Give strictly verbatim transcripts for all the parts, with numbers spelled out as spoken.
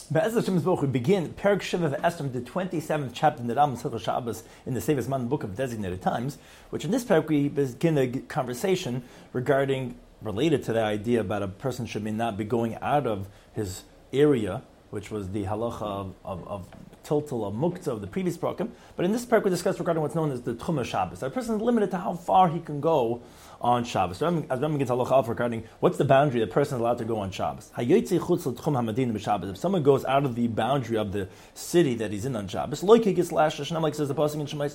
Be'ez Hashem's Baruch we begin Perek Shiva V'Esrim, the twenty-seventh chapter in the Ram Hilchos Shabbos in the Sevis Man book of Designated Times, which in this perek we begin a conversation regarding, related to the idea about a person should be not be going out of his area, which was the halacha of, of, of tiltal of muktzah of the previous program. But in this perek we discuss regarding what's known as the Tchum Shabbos. A person is limited to how far he can go on Shabbos. So as Rambam gets halacha regarding what's the boundary the person is allowed to go on Shabbos. If someone goes out of the boundary of the city that he's in on Shabbos, like says the pasuk in Shemais,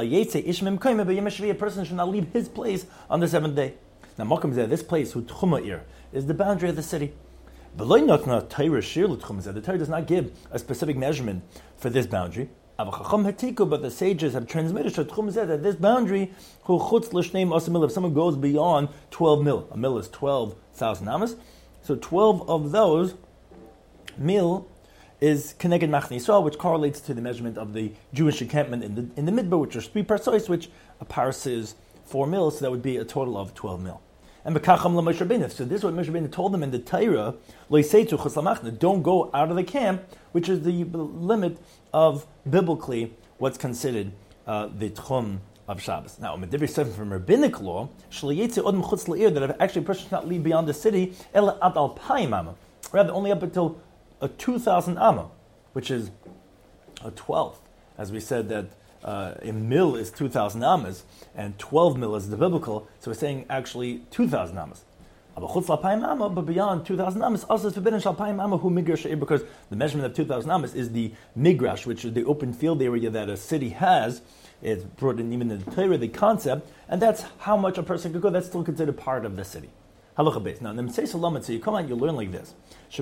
a person should not leave his place on the seventh day. Now, Malcolm said this place, who Tchuma'ir, is the boundary of the city. The Torah does not give a specific measurement for this boundary. But the sages have transmitted that this boundary, if someone goes beyond twelve mil, a mil is twelve thousand amas, so twelve of those mil is Keneged Machne Yisrael, which correlates to the measurement of the Jewish encampment in the in the Midbar, which are three parsos, which a parsah is four mil, so that would be a total of twelve mil. And Bekacham la Moshe Rabbeinu. So this is what Moshe Rabbeinu told them in the Torah, don't go out of the camp, which is the limit of, biblically, what's considered uh, the Tchum of Shabbos. Now, from rabbinic law, that actually a person should not leave beyond the city, rather only up until a two thousand amma, which is a twelfth. As we said that Uh, a mil is two thousand amas, and twelve mil is the biblical, so we're saying actually two thousand amas. But beyond two thousand amas, also it's forbidden because the measurement of two thousand amas is the migrash, which is the open field area that a city has. It's brought in even in the Torah, the concept, and that's how much a person could go. That's still considered part of the city. Halacha base. Now, in the so you come out, you learn like this.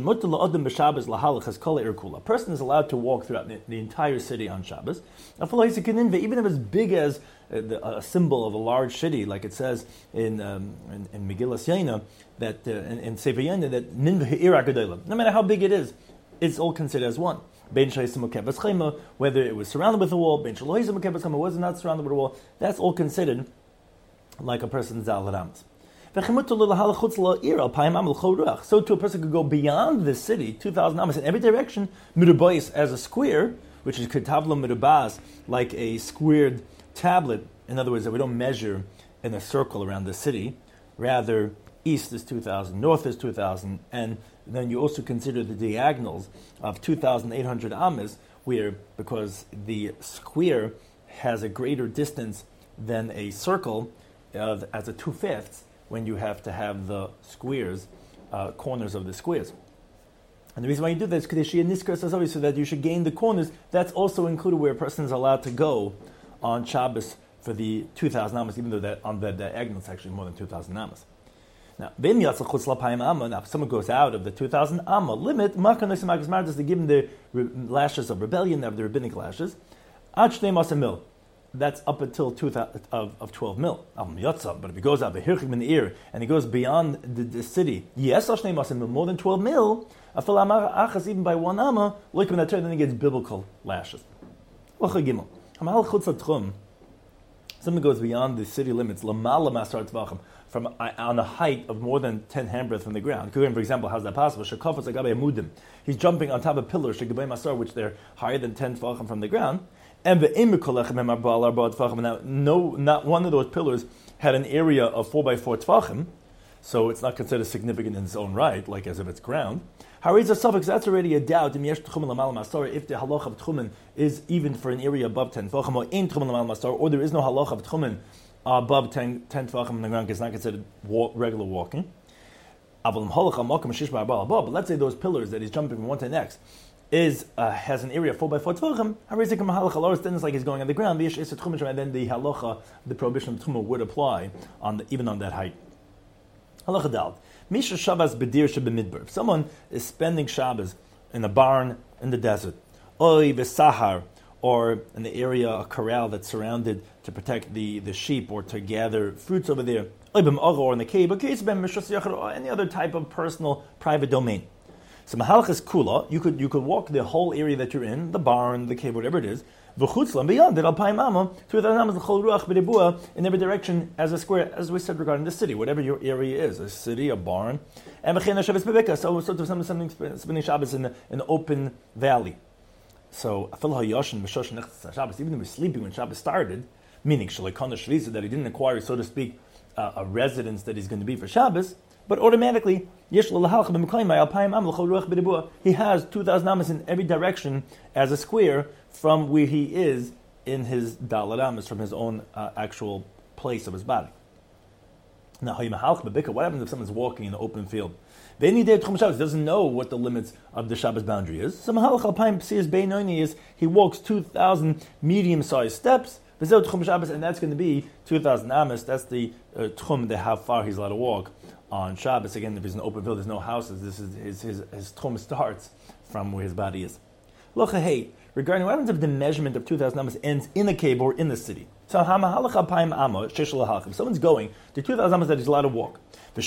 A person is allowed to walk throughout the, the entire city on Shabbos. Even if it's big as a, a symbol of a large city, like it says in um, in, in Megillas Yaina, that uh, in, in Sefer Yaina, that no matter how big it is, it's all considered as one. Whether it was surrounded with a wall, was not surrounded with a wall, that's all considered like a person's Zal Rams. So too, a person could go beyond the city, two thousand amas in every direction, mirubais as a square, which is ketavla mirubas, like a squared tablet. In other words, that we don't measure in a circle around the city. Rather, east is two thousand, north is two thousand, and then you also consider the diagonals of two thousand eight hundred amas, where, because the square has a greater distance than a circle, uh, as a two-fifths, when you have to have the squares, uh, corners of the squares. And the reason why you do that is because so that you should gain the corners. That's also included where a person is allowed to go on Shabbos for the two thousand amas, even though that on the diagonal it's actually more than two thousand amas. Now, if someone goes out of the two thousand amma limit, they give him the lashes of rebellion, of the rabbinic lashes, mil. That's up until two thousand of, of twelve mil. But if he goes out in the ear and he goes beyond the, the city, yes, more than twelve mil, even by one amma, then he gets biblical lashes. Someone goes beyond the city limits, from uh, on a height of more than ten handbreadth from the ground. For example, how's that possible? He's jumping on top of pillars, which they're higher than ten tvachim from the ground. And now, no, not one of those pillars had an area of four by four tvachim, so it's not considered significant in its own right, like as if it's ground. Hariz suffix, that's already a doubt. If the halach of tchumen is even for an area above ten tvachim, or in tchumen l'mal masar, or there is no halach of tchumen above ten tvachim in the ground, it's not considered walk, regular walking. But let's say those pillars that he's jumping from one to the next is uh, has an area of four by four tvachim, then it's like he's going on the ground, and then the halacha, the prohibition of tchumah would apply on the, even on that height. Halacha dal. Misha Shabbos bedir shebemidbar. If someone is spending Shabbos in a barn in the desert, oy v'sahar, or in the area, a corral that's surrounded to protect the, the sheep or to gather fruits over there, oy b'm'och, or in the cave, or any other type of personal, private domain. So mahalachas kula, you could you could walk the whole area that you're in, the barn, the cave, whatever it is. V'chutzla, beyond it, alpayim amma, two thousand amas l'chol ruach b'debua, in every direction as a square, as we said regarding the city, whatever your area is, a city, a barn, and v'chein hashavas bebeka, so sort of something, something spending Shabbos in an open valley. So afil hayoshin b'shosh nechtas Shabbos, even though he was sleeping when Shabbos started, meaning shalekana shvisa, that he didn't acquire, so to speak, uh, a residence that he's going to be for Shabbos, but automatically, he has two thousand amas in every direction as a square from where he is in his dalad amas, from his own uh, actual place of his body. Now, what happens if someone's walking in the open field? He doesn't know what the limits of the Shabbos boundary is. is he walks two thousand medium-sized steps, and that's going to be two thousand amas. That's the uh, tchum, the how far he's allowed to walk on Shabbos. Again, if he's in an open field, there's no houses. This is his his his tchum starts from where his body is. Locha hey, regarding what happens if the measurement of two thousand amas ends in a cave or in the city. So if someone's going the two thousand amas that he's allowed to walk, and,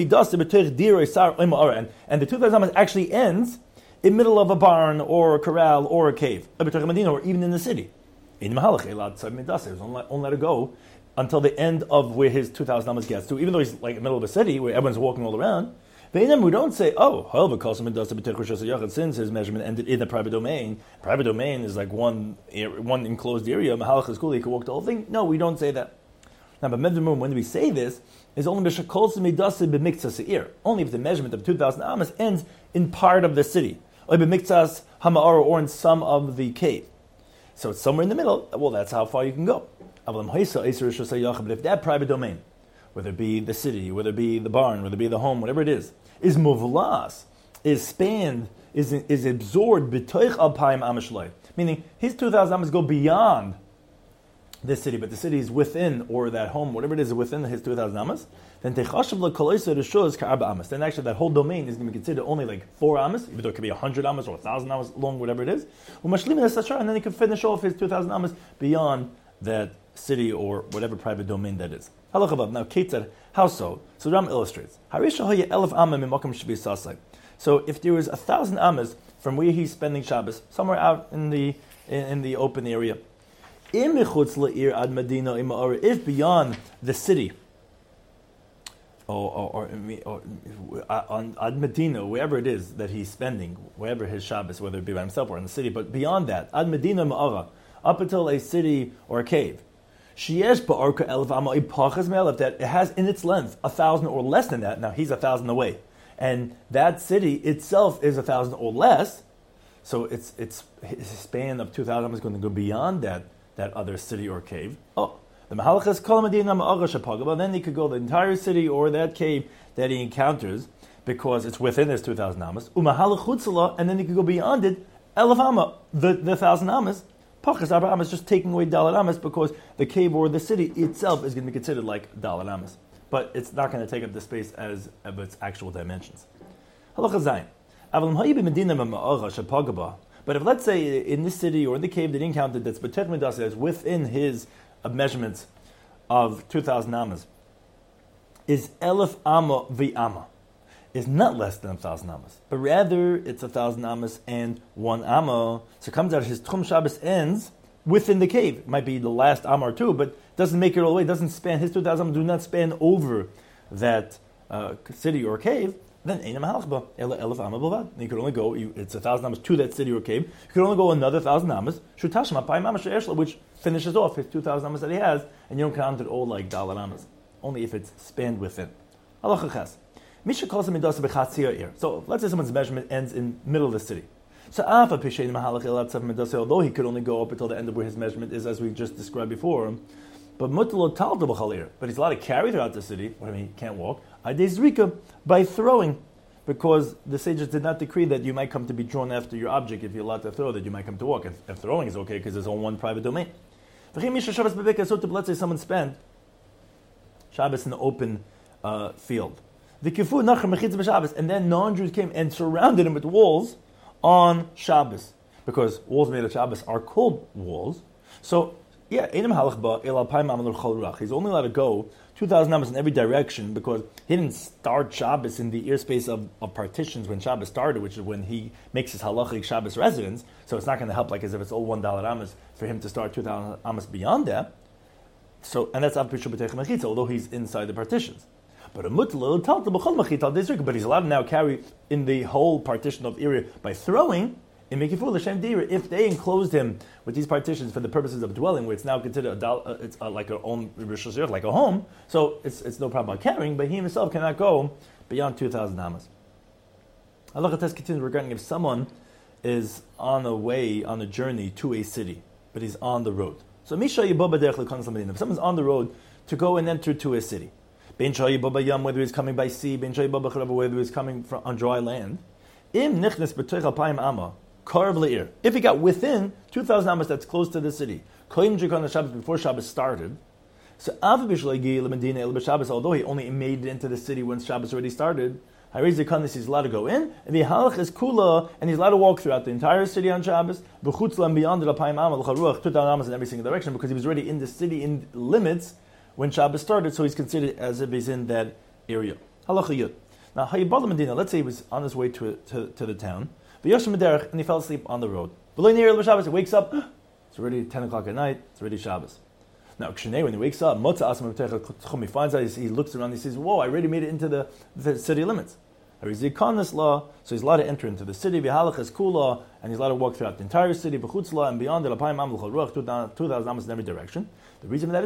and the two thousand amas actually ends in the middle of a barn or a corral or a cave, or even in the city. He's only let to go until the end of where his two thousand amas gets to, even though he's like in the middle of a city where everyone's walking all around. We don't say, oh, since his measurement ended in the private domain, private domain is like one one enclosed area, Mahalach is cool, he can walk the whole thing. No, we don't say that. Now, but when we say this, is only only if the measurement of two thousand amas ends in part of the city, or in some of the cave. So it's somewhere in the middle. Well, that's how far you can go. But if that private domain, whether it be the city, whether it be the barn, whether it be the home, whatever it is, is muvlas, is spanned, is is absorbed b'toich alpayim amashloi, meaning his two thousand amas go beyond this city, but the city is within, or that home, whatever it is, within his two thousand amas, then techashav l'koloisa rishos ka'arba amas. Then actually that whole domain is going to be considered only like four amas, even though it could be a hundred amas or a thousand amas long, whatever it is. And then he can finish off his two thousand amas beyond that city or whatever private domain that is. Halacha now, Keter, how so? So Ram illustrates. So if there was a thousand amas from where he's spending Shabbos, somewhere out in the in, in the open area, if beyond the city, or, or, or, or on Ad Medina, wherever it is that he's spending, wherever his Shabbos, whether it be by himself or in the city, but beyond that, Ad Medina Ma'ara, up until a city or a cave, that it has in its length a thousand or less than that. Now he's a thousand away, and that city itself is a thousand or less. So it's it's his span of two thousand is going to go beyond that that other city or cave. Oh, the mahalachas kol medina ma'ara shapagaba. Then he could go the entire city or that cave that he encounters because it's within his two thousand amas. Umahalach, and then he could go beyond it elef amma, the the thousand amas. Pachas Arba Amas, just taking away Dalet Amas because the cave or the city itself is going to be considered like Dalet Amas. But it's not going to take up the space as of its actual dimensions. Halacha Zayin. But if, let's say, in this city or in the cave that he encountered that's B'tech Midas, that's within his uh, measurements of two thousand Amas, is Elef Amma V'Amma, is not less than a thousand amas, but rather it's a thousand amas and one amma. So it comes out his Tchum Shabbos ends within the cave. It might be the last amma or two, but doesn't make it all the way. Doesn't span his two thousand amas. Do not span over that uh, city or cave. Then einam halachba elef amma b'lvad. You could only go. You, it's a thousand amas to that city or cave. You could only go another thousand amas. Shutashim apayim amas she'eshla, which finishes off his two thousand amas that he has, and you don't count it all like dalat amas. Only if it's spanned within. Halacha ches. Misha calls him So let's say someone's measurement ends in middle of the city. So although he could only go up until the end of where his measurement is, as we just described before, but but he's allowed to carry throughout the city. What I mean, he can't walk. By throwing, because the sages did not decree that you might come to be drawn after your object if you're allowed to throw, that you might come to walk. If, if throwing is okay because it's on one private domain. So let's say someone spent Shabbos in the open uh, field. The kifu nachar mechitz b'Shabbos, and then non-Jews came and surrounded him with walls on Shabbos, because walls made of Shabbos are called walls. So, yeah, einam halach ba el alpayim amalur chol ruach. He's only allowed to go two thousand amas in every direction, because he didn't start Shabbos in the airspace of, of partitions when Shabbos started, which is when he makes his halachic Shabbos residence. So it's not going to help like as if it's all one dollar amas for him to start two thousand amas beyond that. So and that's Av Pishu B'Teich Mechitza, although he's inside the partitions. But a mutlil talta b'chol mechitza disrik, but he's allowed to now carry in the whole partition of area by throwing in Mekifur l'Shem Dira. If they enclosed him with these partitions for the purposes of dwelling, where it's now considered a dal, uh, it's uh, like a own like a home, so it's it's no problem about carrying. But he himself cannot go beyond two thousand amas. Allah test continues regarding if someone is on a way on a journey to a city, but he's on the road. So Misha Yibaba Derech L'Kon Samadin. If someone's on the road to go and enter to a city, Ben Shai Yibaba Yam, whether he's coming by sea, Ben Shai Yibaba Charav, whether he's coming from, on dry land, Im Nichnes B'Toich Alpayim Amma. If he got within two thousand amas, that's close to the city, before Shabbos started, so although he only made it into the city when Shabbos already started, he's allowed to go in, and the halach is kula, and he's allowed to walk throughout the entire city on Shabbos, beyond the two thousand amas in every single direction, because he was already in the city in limits when Shabbos started, so he's considered as if he's in that area. Halacha yud. Now, Hayibal Medina, let's say he was on his way to, to, to the town, and he fell asleep on the road. He wakes up, it's already ten o'clock at night, it's already Shabbos. Now, when he wakes up, he finds out, he looks around, he says, whoa, I already made it into the, the city limits. He's law, so he's allowed to enter into the city, and he's allowed to walk throughout the entire city, and beyond it, two thousand amas in every direction. The reason for that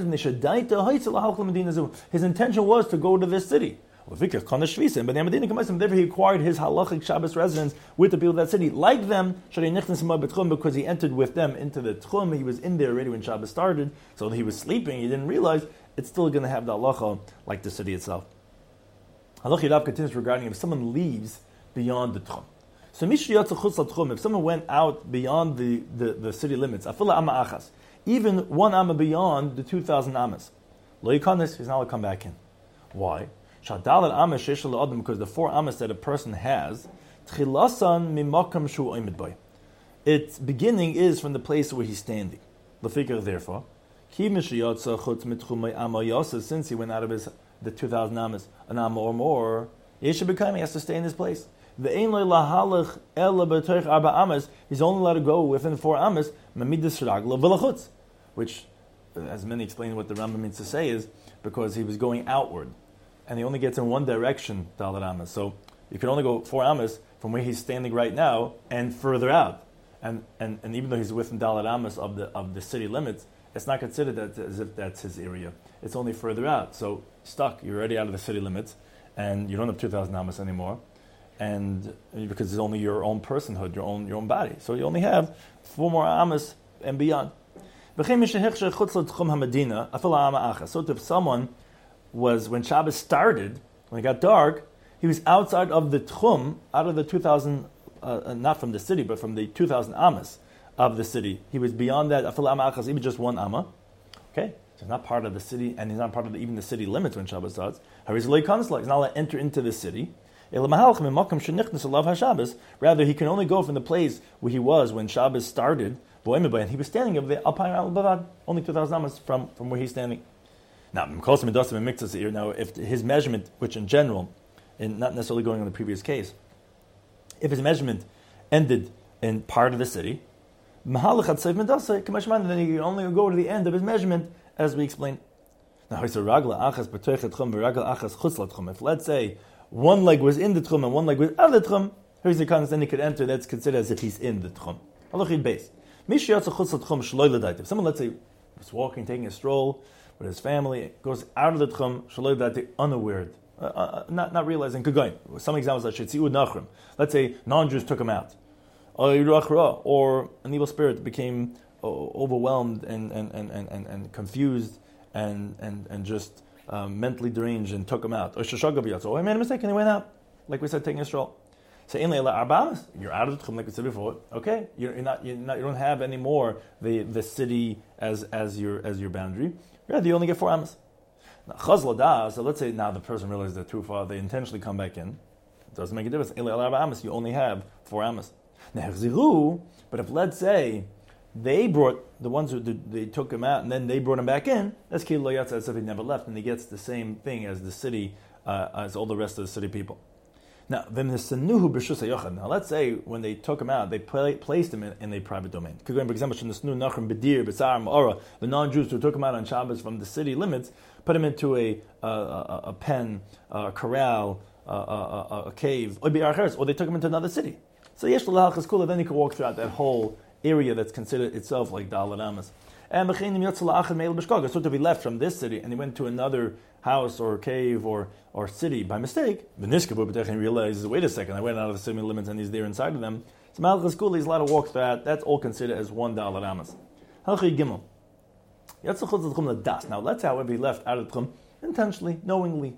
is his intention was to go to this city. But therefore he acquired his halachic Shabbos residence with the people of that city. Like them, because he entered with them into the tchum, he was in there already when Shabbos started, so he was sleeping, he didn't realize it's still going to have the halacha like the city itself. Halacha Rav continues regarding if someone leaves beyond the tchum. So if someone went out beyond the, the, the city limits, even one amma beyond the two thousand amas, he's not allowed to come back in. Why? Because the four amas that a person has, its beginning is from the place where he's standing. Therefore, since he went out of his the two thousand amas, an amma or more, he has to stay in his place. He's only allowed to go within four amas, which, as many explain what the Rambam means to say, is because he was going outward. And he only gets in one direction, Dalet Amas. So you can only go four Amas from where he's standing right now and further out. And and, and even though he's within Dalet Amas of the of the city limits, it's not considered that as if that's his area. It's only further out. So stuck, you're already out of the city limits, and you don't have two thousand Amas anymore, and because it's only your own personhood, your own your own body. So you only have four more Amas and beyond. So if someone was, when Shabbos started, when it got dark, he was outside of the tchum, out of the two thousand, uh, not from the city, but from the two thousand amas of the city. He was beyond that, afil amma achas, even just one amma. Okay? So he's not part of the city, and he's not part of the, even the city limits when Shabbos starts. He's not allowed to enter into the city. Rather, he can only go from the place where he was when Shabbos started, and he was standing over there, only two thousand amas from, from where he's standing. Now, now, if his measurement, which in general, in not necessarily going on the previous case, if his measurement ended in part of the city, then he can only go to the end of his measurement, as we explained. Now, if let's say one leg was in the tchum and one leg was out of the tchum, then he could enter, that's considered as if he's in the tchum. If someone, let's say, was walking, taking a stroll with his family, goes out of the tchum, shaloi that unaware, uh, uh, not not realizing. Some examples that should see nachrim. Let's say non-Jews took him out, or an evil spirit became uh, overwhelmed and and, and, and, and confused and and and just um, mentally deranged and took him out. Or so I made a mistake and he went out, like we said, taking a stroll. So you're out of the tchum, like we said before. Okay, you're not, you're not, you don't have anymore the, the city as as your as your boundary. Rather, you only get four amas. Now, chazla da. So let's say now the person realizes they're too far. They intentionally come back in. It doesn't make a difference. You only have four amas. But if let's say they brought the ones who did, they took him out and then they brought him back in. That's Kil Lo Yatsa, as if he never left, and he gets the same thing as the city, uh, as all the rest of the city people. Now, now let's say when they took him out, they play, placed him in, in a private domain. For example, the non-Jews who took him out on Shabbos from the city limits, put him into a a, a, a pen, a corral, a, a, a cave, or they took him into another city. So Yesh L'Halachas Kula, then he could walk throughout that whole area that's considered itself like Dalet Amas. And so if he left from this city and he went to another house or cave or, or city by mistake, and realizes, wait a second, I went out of the city limits and he's there inside of them. So Malchus Kula, he's allowed to walk through that. That's all considered as one Dalet Amas. Halchi Gimel. Now let's say, however, he left out of the Tchum intentionally, knowingly.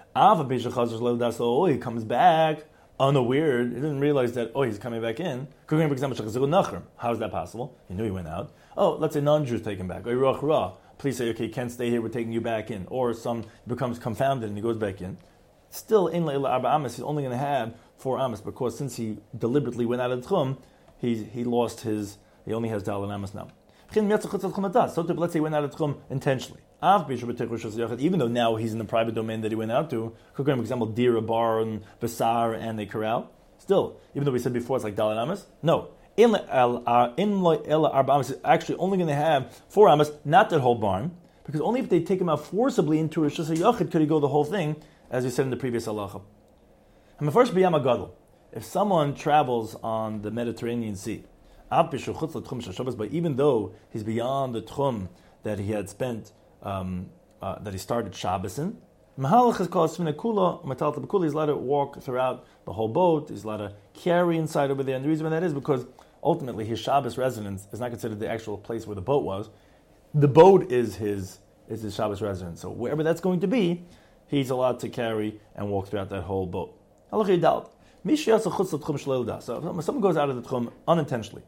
Oh, he comes back unaware. He didn't realize that, oh, he's coming back in. For example, how is that possible? He knew he went out. Oh, let's say non-Jews take him back. Please say, okay, you can't stay here, we're taking you back in. Or some becomes confounded and he goes back in. Still, in Le'ila Arba Amas, he's only going to have four Amas, because since he deliberately went out of the Tchum, he, he lost his, he only has Dalet Amas now. So let's say he went out of the Tchum intentionally. Even though now he's in the private domain that he went out to, for example, deer, a barn, basar, and a corral, still, even though we said before it's like Dalet Amas, no. In Arba is actually only going to have four Amas, not that whole barn, because only if they take him out forcibly into a Shus HaYachid could he go the whole thing, as we said in the previous halacha. And first, B'yam HaGadol. If someone travels on the Mediterranean Sea, but even though he's beyond the Tchum that he had spent, um, uh, that he started Shabbos in, Mahalach is called Svina Kula, Matalta B'Kula. He's allowed to walk throughout the whole boat. He's allowed to carry inside over there. And the reason for that is because ultimately his Shabbos residence is not considered the actual place where the boat was. The boat is his is his Shabbos residence. So wherever that's going to be, he's allowed to carry and walk throughout that whole boat. So if someone goes out of the Tchum unintentionally,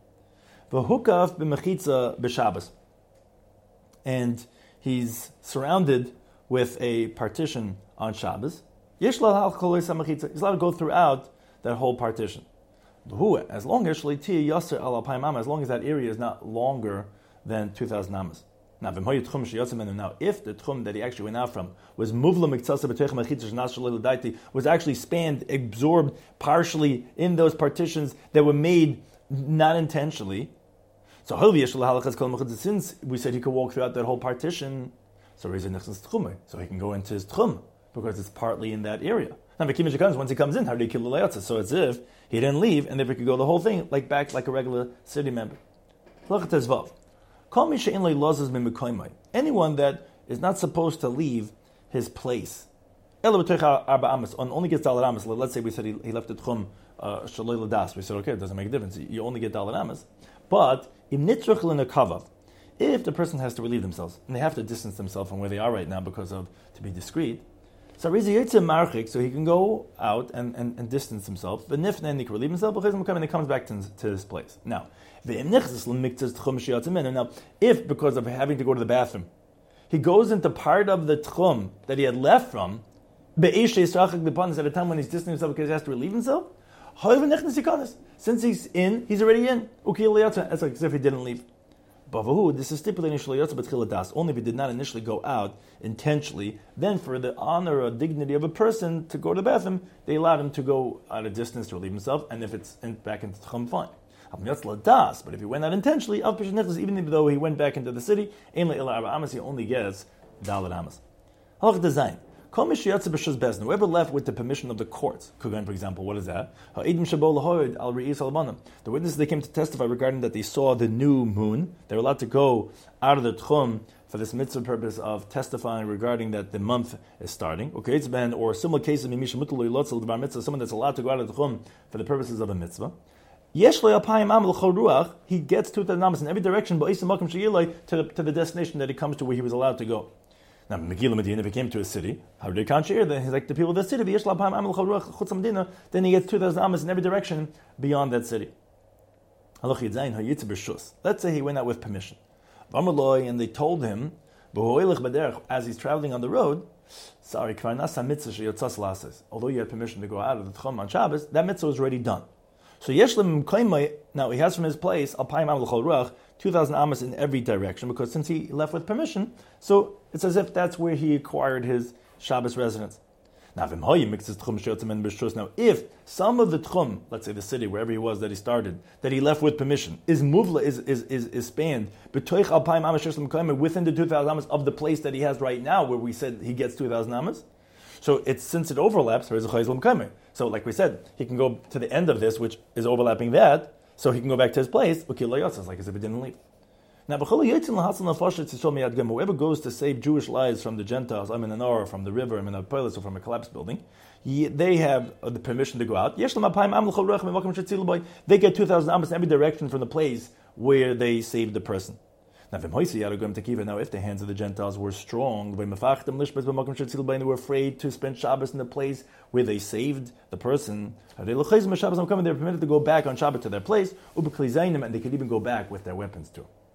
and he's surrounded with a partition on Shabbos, he's allowed to go throughout that whole partition. As long as as long as that area is not longer than two thousand amas. Now, if the tchum that he actually went out from was was actually spanned, absorbed partially in those partitions that were made not intentionally, so since we said he could walk throughout that whole partition, so so he can go into his tchum because it's partly in that area. Now, once he comes in, how did he kill the layatza? So it's if he didn't leave, and if he could go the whole thing, like back like a regular city member. Anyone that is not supposed to leave his place, only gets Dalet Amas. Let's say we said he, he left the Tchum uh, Shalei Ladas. We said, okay, it doesn't make a difference. You only get Dalet Amas. But if the person has to relieve themselves, and they have to distance themselves from where they are right now because of, to be discreet, so he can go out and, and, and distance himself. The nifna, he can relieve himself, and he comes back to, to his place. Now, now, if because of having to go to the bathroom, he goes into part of the tchum that he had left from, at a time when he's distancing himself because he has to relieve himself, since he's in, he's already in. It's like as if he didn't leave. This is stipulated only if he did not initially go out intentionally. Then, for the honor or dignity of a person to go to the bathroom, they allowed him to go at a distance to relieve himself, and if it's in, back into Tchum, fine. But if he went out intentionally, even though he went back into the city, he only gets Dalet Amas. Whoever left with the permission of the courts, for example, what is that? The witnesses they came to testify regarding that they saw the new moon. They were allowed to go out of the Tchum for this mitzvah purpose of testifying regarding that the month is starting. Okay, it's been, or similar cases, someone that's allowed to go out of the Tchum for the purposes of a mitzvah. He gets two thousand amas in every direction, to the, to the destination that he comes to where he was allowed to go. Now, Megillah Medina, if he came to a city, how did he conshir? Then he's like the people of the city. Then he gets two thousand amas in every direction beyond that city. Let's say he went out with permission. And they told him, as he's traveling on the road, sorry, although you had permission to go out of the Tchum on Shabbos, that mitzvah was already done. So Yeshlim Kaimai, now he has from his place Alpayim Am L'chol Ruach, two thousand amas in every direction, because since he left with permission, so it's as if that's where he acquired his Shabbos residence. Now, if some of the tchum, let's say the city, wherever he was that he started, that he left with permission, is muvla, is is is, is spanned within the two thousand amas of the place that he has right now, where we said he gets two thousand amas. So it's since it overlaps, so like we said, he can go to the end of this, which is overlapping that, so he can go back to his place, like as if he didn't leave. Now, whoever goes to save Jewish lives from the Gentiles, I'm in an or from the river, I'm in a palace, or from a collapsed building, they have the permission to go out. They get two thousand amas in every direction from the place where they saved the person. Now, if the hands of the Gentiles were strong, they were afraid to spend Shabbos in the place where they saved the person, they're permitted to go back on Shabbat to their place, and they could even go back with their weapons too.